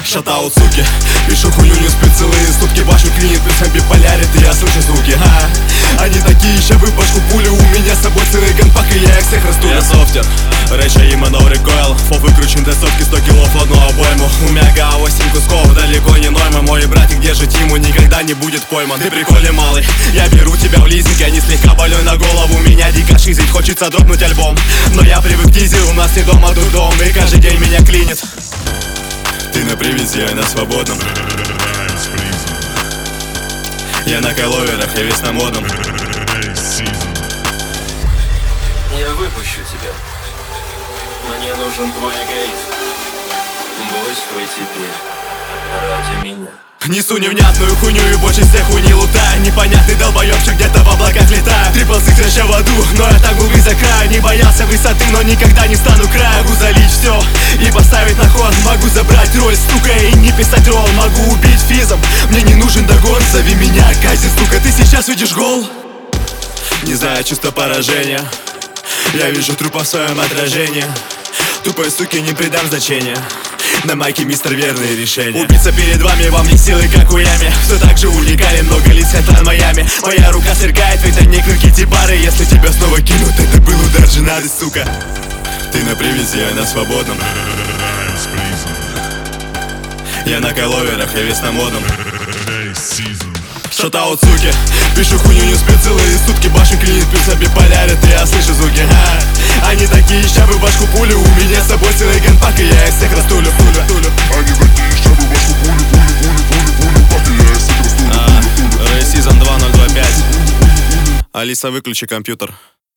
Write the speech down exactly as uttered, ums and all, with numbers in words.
Шатаут, суки, пишу хуйню, не спит целые сутки. Башню клинит, плюсом биполярит, и я слышу звуки. а, Они такие, ща выпашку пулю. У меня с собой целый ганпак, и я их всех расту. Я софтер, рэча има no recoil. Фо выкручен тестовки, сто килов в одну обойму. У меня восемь кусков, далеко не норма. Мой братик держит ему, никогда не будет пойман. Ты прикольный малый, я беру тебя в лизинг. Я не слегка больной на голову, меня дико шизить. Хочется дропнуть альбом, но я привык к дизе. У нас не дома, тут дом, и каждый день меня клинит. Ты на привязи, я на свободном. Я на кайловерах, я весь на модном. Я выпущу тебя. Мне нужен твой эгоизм. Будь свой теперь ради меня. Несу невнятную хуйню и больше всех хуйни лутаю. Непонятный долбоёбчик где-то в облаках летает. Трипл сикс рэча в аду, но я так был близок к краю. Не боялся высоты, но никогда не стану краю. Могу залить все и поставить на ход. Могу забрать роль, стука, и не писать ролл. Могу убить физом, мне не нужен догон. Зови меня Кази, сука, ты сейчас видишь гол. Не знаю чувство поражения, я вижу трупа в своем отражении. Тупой суки не придам значения. На майке мистер верные решения. Убийца перед вами, вам не силы, как у Ями. Все так же уникален, много лиц, это Майами. Моя рука сверкает, ведь они крутите бары. Если тебя снова кинут, это был удар женаты, сука. Ты на привязи, я на свободном. Я на кайловерах, я весь на модном. Шатаут, суки, пишу хуйню, не спит целые сутки. Башню клинит, плюс биполярит, и я слышу звуки. а, Они такие, ща бы башку пулю. У меня с собой целый ганпак, и я их всех растулю. Они такие, ща бы башку пулю, пулю, пулю, пулю, пулю, пак, и я их всех растулю. Рэй Season два ноль два пять. Алиса, выключи компьютер.